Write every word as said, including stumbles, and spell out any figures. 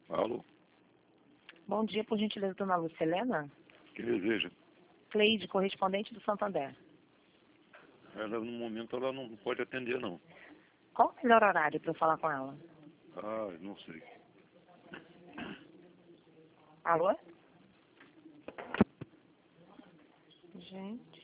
Alô? Bom dia, por gentileza, dona Lucilena. Que deseja? Cleide, correspondente do Santander. Ela, no momento, ela não pode atender, não. Qual o melhor horário para eu falar com ela? Ah, não sei. Alô? Gente.